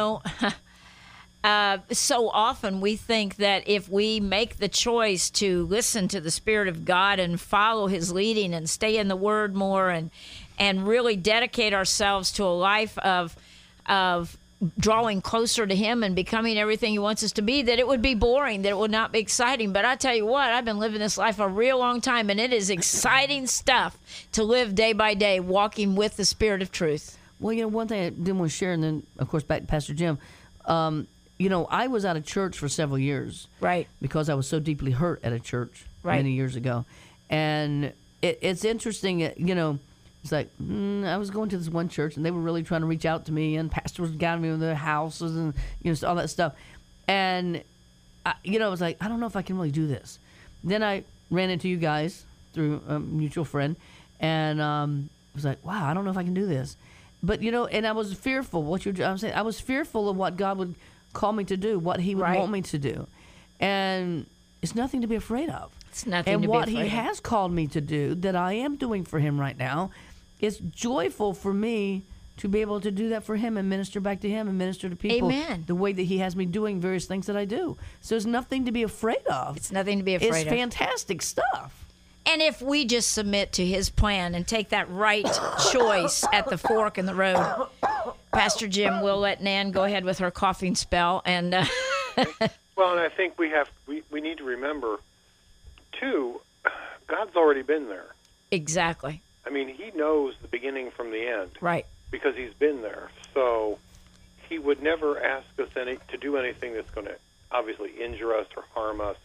so often we think that if we make the choice to listen to the Spirit of God and follow His leading and stay in the Word more and really dedicate ourselves to a life of drawing closer to Him and becoming everything He wants us to be, that it would be boring, that it would not be exciting. But I tell you what, I've been living this life a real long time, and it is exciting stuff to live day by day, walking with the Spirit of truth. Well, one thing I didn't want to share, and then, of course, back to Pastor Jim. I was out of church for several years. Right. Because I was so deeply hurt at a church Right. many years ago. And it's interesting, it's like, I was going to this one church, and they were really trying to reach out to me, and pastors guiding me in their houses and, all that stuff. And, I was like, I don't know if I can really do this. Then I ran into you guys through a mutual friend, and was like, wow, I don't know if I can do this. But, and I was fearful. I'm saying, I was fearful of what God would call me to do, what He would Right. want me to do. And it's nothing to be afraid of. It's nothing And to be what afraid He of. has called me to do, that I am doing for Him right now, is joyful for me to be able to do that for Him and minister back to Him and minister to people Amen. the way that He has me doing various things that I do. So there's nothing to be afraid of. It's nothing to be afraid It's of. fantastic stuff. And if we just submit to His plan and take that right choice at the fork in the road, Pastor Jim, we'll let Nan go ahead with her coughing spell. And Well, and I think we need to remember, too, God's already been there. exactly. I mean, He knows the beginning from the end Right. because He's been there. So He would never ask us to do anything that's going to obviously injure us or harm us.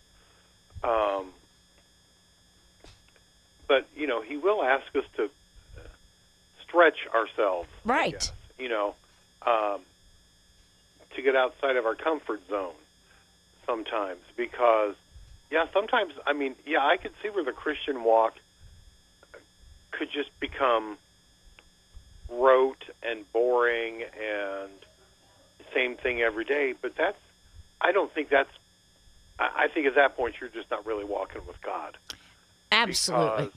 But, He will ask us to stretch ourselves. I Right. guess, to get outside of our comfort zone. sometimes because, sometimes, I could see where the Christian walk could just become rote and boring and same thing every day, but I think at that point you're just not really walking with God. Absolutely.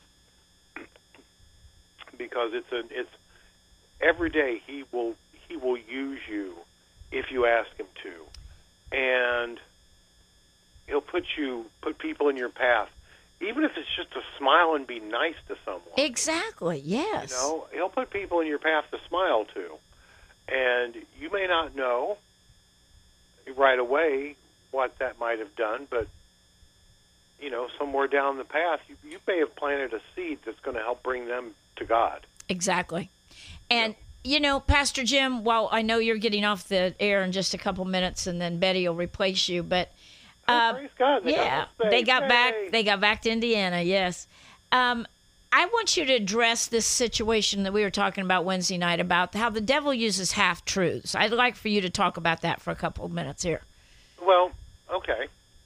Because it's every day he will use you if you ask him to, and he'll put people in your path, even if it's just to smile and be nice to someone. Exactly. Yes. He'll put people in your path to smile to, and you may not know right away what that might have done, but somewhere down the path, you may have planted a seed that's going to help bring them to God. Exactly. And, Pastor Jim, while I know you're getting off the air in just a couple minutes and then Betty will replace you, but praise God. They got back to Indiana, yes. I want you to address this situation that we were talking about Wednesday night about how the devil uses half-truths. I'd like for you to talk about that for a couple of minutes here. Well, okay.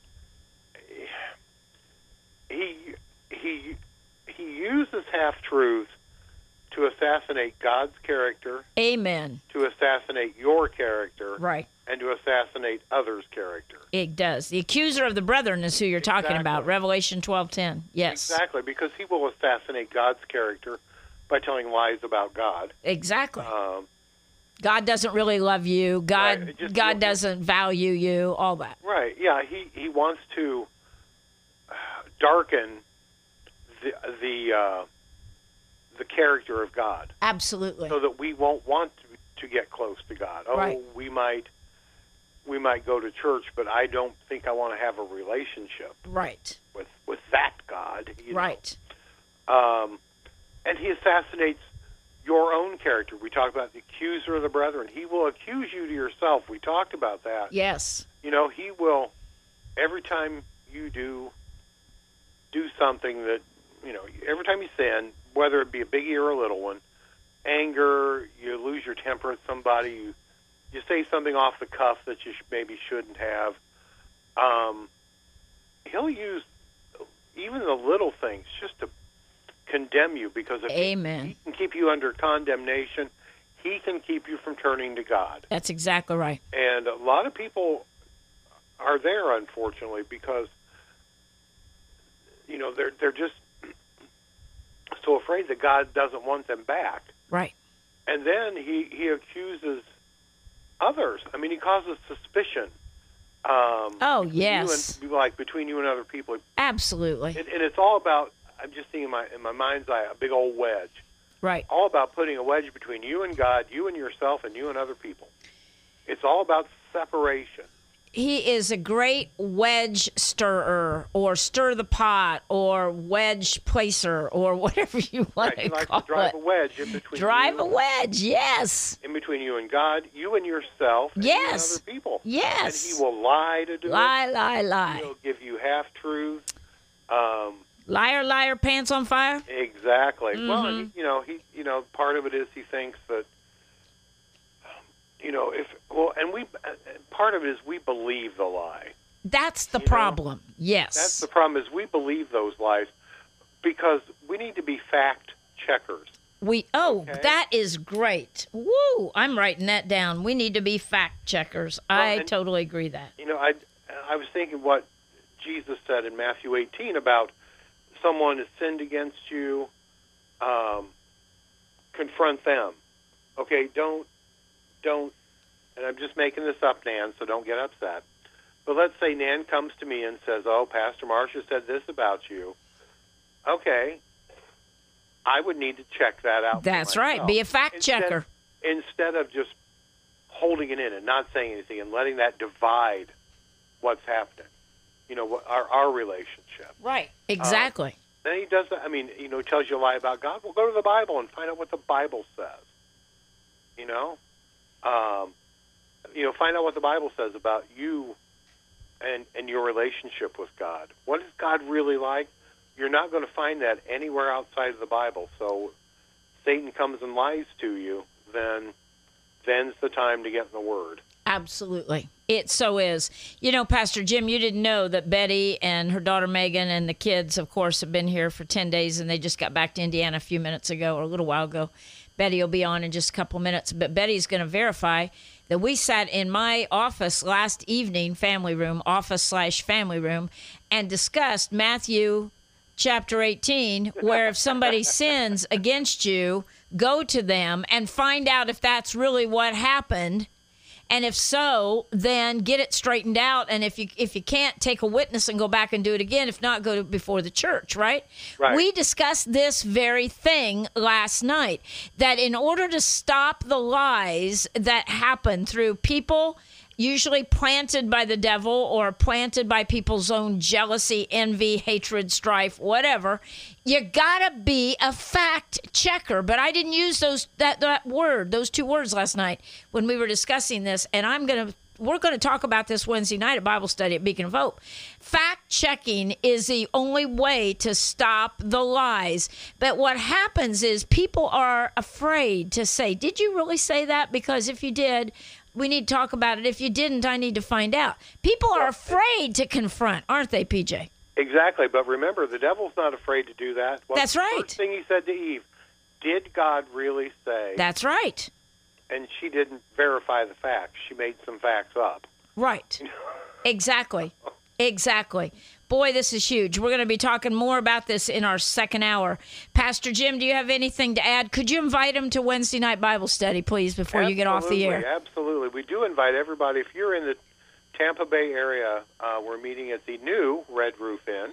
He uses half-truths to assassinate God's character. Amen. To assassinate your character. Right. And to assassinate others' character. It does. The accuser of the brethren is who you're talking about, Revelation 12:10. Yes. Exactly, because he will assassinate God's character by telling lies about God. Exactly. God doesn't really love you. God doesn't value you, all that. Right, yeah. He wants to darken the character of God. Absolutely. So that we won't want to get close to God. Right. We might go to church, but I don't think I want to have a relationship. Right. With that God. Right. And he assassinates your own character. We talked about the accuser of the brethren. He will accuse you to yourself. We talked about that. Yes. He will, every time you do something that, every time you sin, whether it be a biggie or a little one, anger, you lose your temper at somebody, you say something off the cuff that you maybe shouldn't have, he'll use even the little things just to condemn you, because if he can keep you under condemnation, he can keep you from turning to God. That's exactly right. And a lot of people are there, unfortunately, because they're just so afraid that God doesn't want them back. Right. And then he accuses others. I mean, he causes suspicion. Yes. Between you and other people. Absolutely. And it's all about, I'm just seeing in my mind's eye, a big old wedge. Right. All about putting a wedge between you and God, you and yourself, and you and other people. It's all about separation. He is a great wedge stirrer, or stir the pot, or wedge placer, or whatever you want to call it. He likes to drive a wedge in between. Drive a wedge, yes. In between you and God, you and yourself, and you and other people. Yes. And he will lie to do it. Lie. He'll give you half-truths. Liar, liar, pants on fire. Exactly. Mm-hmm. Well, and part of it is he thinks that, part of it is we believe the lie. That's the problem. Yes. That's the problem, is we believe those lies because we need to be fact checkers. That is great. Woo! I'm writing that down. We need to be fact checkers. I totally agree that. I was thinking what Jesus said in Matthew 18 about someone has sinned against you, confront them. Okay, don't, and I'm just making this up, Nan, so don't get upset. But let's say Nan comes to me and says, "Oh, Pastor Marcia said this about you." Okay, I would need to check that out. That's right. Be a fact checker. Instead of just holding it in and not saying anything and letting that divide what's happening. Our relationship. Right. Exactly. Then he does that. I mean, tells you a lie about God. Well, go to the Bible and find out what the Bible says. Find out what the Bible says about you and your relationship with God. What is God really like? You're not going to find that anywhere outside of the Bible. So Satan comes and lies to you, then's the time to get in the Word. Absolutely. It so is. You know, Pastor Jim, you didn't know that Betty and her daughter Megan and the kids, of course, have been here for 10 days, and they just got back to Indiana a few minutes ago, or a little while ago. Betty will be on in just a couple minutes, but Betty's going to verify that we sat in my office last evening, family room, office/family room, and discussed Matthew chapter 18, where if somebody sins against you, go to them and find out if that's really what happened. And if so, then get it straightened out. And if you can't, take a witness and go back and do it again. If not, go before the church, right? Right. We discussed this very thing last night, that in order to stop the lies that happen through people usually planted by the devil or planted by people's own jealousy, envy, hatred, strife, whatever, you gotta be a fact checker. But I didn't use those two words last night when we were discussing this, and we're gonna talk about this Wednesday night at Bible study at Beacon of Hope. Fact checking is the only way to stop the lies. But what happens is people are afraid to say, "Did you really say that?" Because if you did, we need to talk about it. If you didn't, I need to find out. People are afraid to confront, aren't they, PJ? Exactly, but remember, the devil's not afraid to do that. That's right. The first thing he said to Eve, did God really say? That's right. And she didn't verify the facts. She made some facts up. Right. Exactly. Exactly. Boy, this is huge. We're going to be talking more about this in our second hour. Pastor Jim, do you have anything to add? Could you invite him to Wednesday night Bible study, please, before you get off the air? Absolutely. We do invite everybody. If you're in the Tampa Bay area, we're meeting at the new Red Roof Inn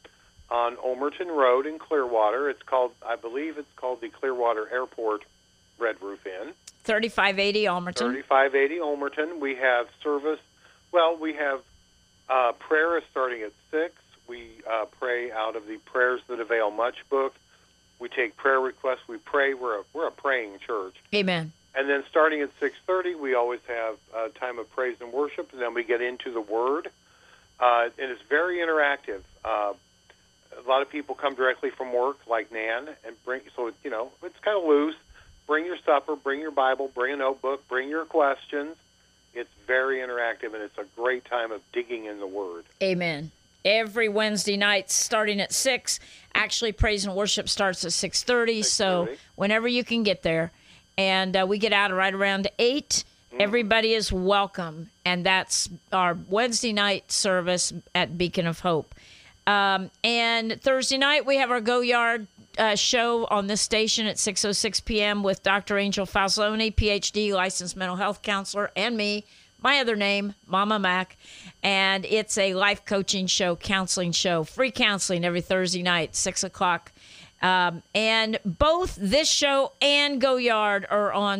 on Olmerton Road in Clearwater. I believe it's called the Clearwater Airport Red Roof Inn. 3580 Olmerton. 3580 Olmerton. We have service. Well, we have prayer is starting at 6. We pray out of the Prayers That Avail Much book. We take prayer requests. We pray. We're a praying church. Amen. And then starting at 6:30, we always have a time of praise and worship, and then we get into the Word. And it's very interactive. A lot of people come directly from work, like Nan, and it's kind of loose. Bring your supper, bring your Bible, bring a notebook, bring your questions. It's very interactive, and it's a great time of digging in the Word. Amen. Every Wednesday night, starting at 6. Actually, praise and worship starts at 6:30. So whenever you can get there. And we get out right around 8. Everybody is welcome. And that's our Wednesday night service at Beacon of Hope. And Thursday night, we have our Go Yard show on this station at 6:06 p.m. with Dr. Angel Falzoni, Ph.D., licensed mental health counselor, and me, my other name, Mama Mac. And it's a life coaching show, counseling show, free counseling every Thursday night, 6 o'clock. And both this show and Go Yard are on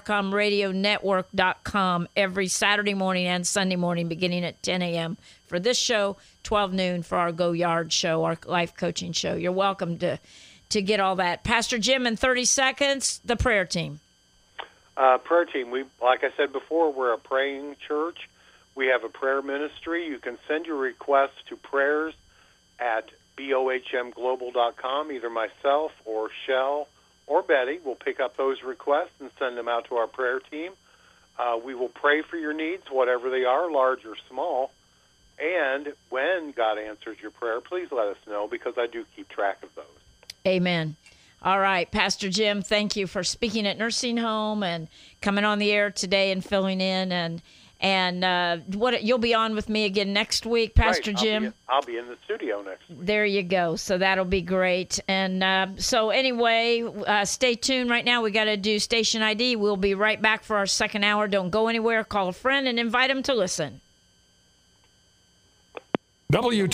StarcomRadioNetwork.com every Saturday morning and Sunday morning beginning at 10 a.m. for this show, 12 noon for our Go Yard show, our life coaching show. You're welcome to get all that. Pastor Jim, in 30 seconds, the prayer team. Prayer team, like I said before, we're a praying church. We have a prayer ministry. You can send your requests to prayers at bohmglobal.com. Either myself or Shell or Betty will pick up those requests and send them out to our prayer team. We will pray for your needs, whatever they are, large or small. And when God answers your prayer, please let us know, because I do keep track of those. Amen. All right, Pastor Jim, thank you for speaking at Nursing Home and coming on the air today and filling in. And you'll be on with me again next week, Pastor Jim. I'll be in the studio next week. There you go. So that'll be great. And so anyway, stay tuned. Right now we got to do station ID. We'll be right back for our second hour. Don't go anywhere. Call a friend and invite them to listen.